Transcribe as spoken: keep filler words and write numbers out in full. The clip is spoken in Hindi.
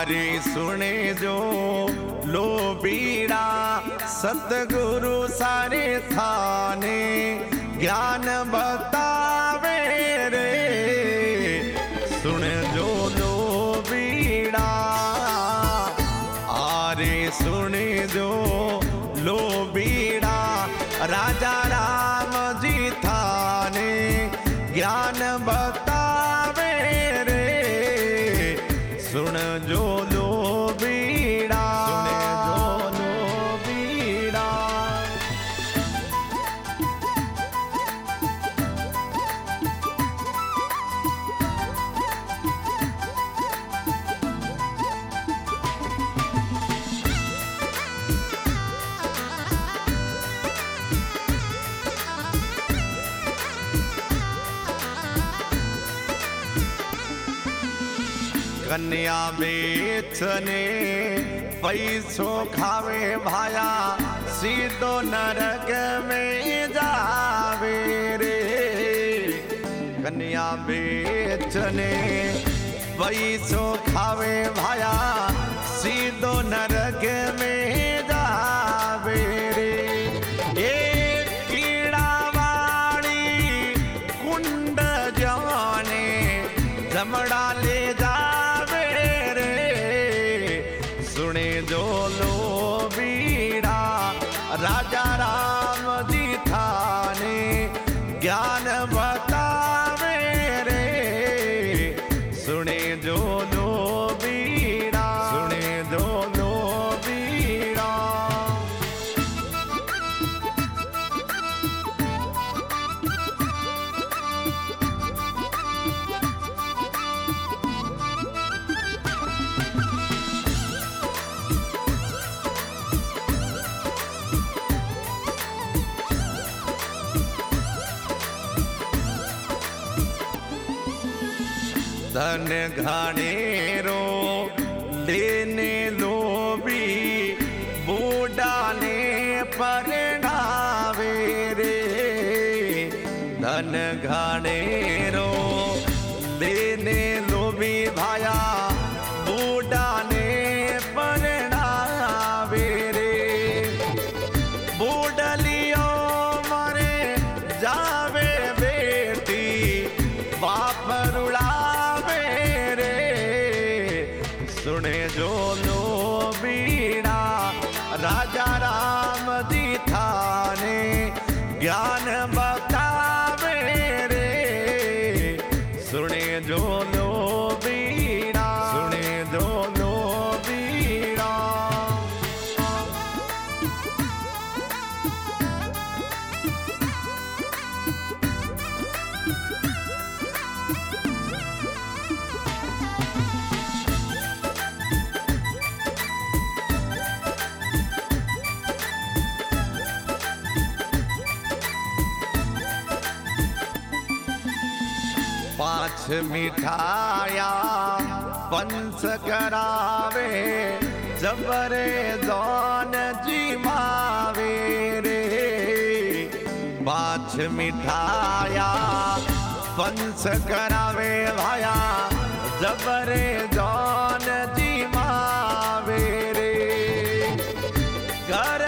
आरे सुने जो लो बीड़ा सतगुरु सारे थाने ज्ञान बतावे रे। सुन जो लो बीड़ा आरे सुने जो लो बीड़ा राजा राम जी थाने ज्ञान बतावे रे। सुन जो लो बीड़ा सुने जो लो बीड़ा। कन्या बेचने पैसों खावे भाया सीधो नरक में जावे रे। कन्या बेचने पैसों खावे भाया सीधो नरक में जावे रे। एक कीड़ा वाली कुंड जाने जमड़ा ले जा सुने जो लो बीड़ा राजा राम जी थाने ज्ञान बतावे रे। सुने जो लो बीड़ा सुने जो लो बीड़ा। धन घानेरो लेने लोभी बूढ़ा ने परणावे रे। धन घानेरो लेने लोभी भाया बूढ़ा ने परणावे रे। बूढ़लियो मरे जावे बेटी बाप रुला सुने जो लो बीड़ा राजा राम जी थाने ज्ञान बतावे रे। सुने जो लो बीड़ा सुने जो लो बीड़ा। पांच मिठाया पंच करावे जबरे जौन जिमावे रे। पांच मिठाया पंच करावे भाया जबरे जौन जिमावे रे। घर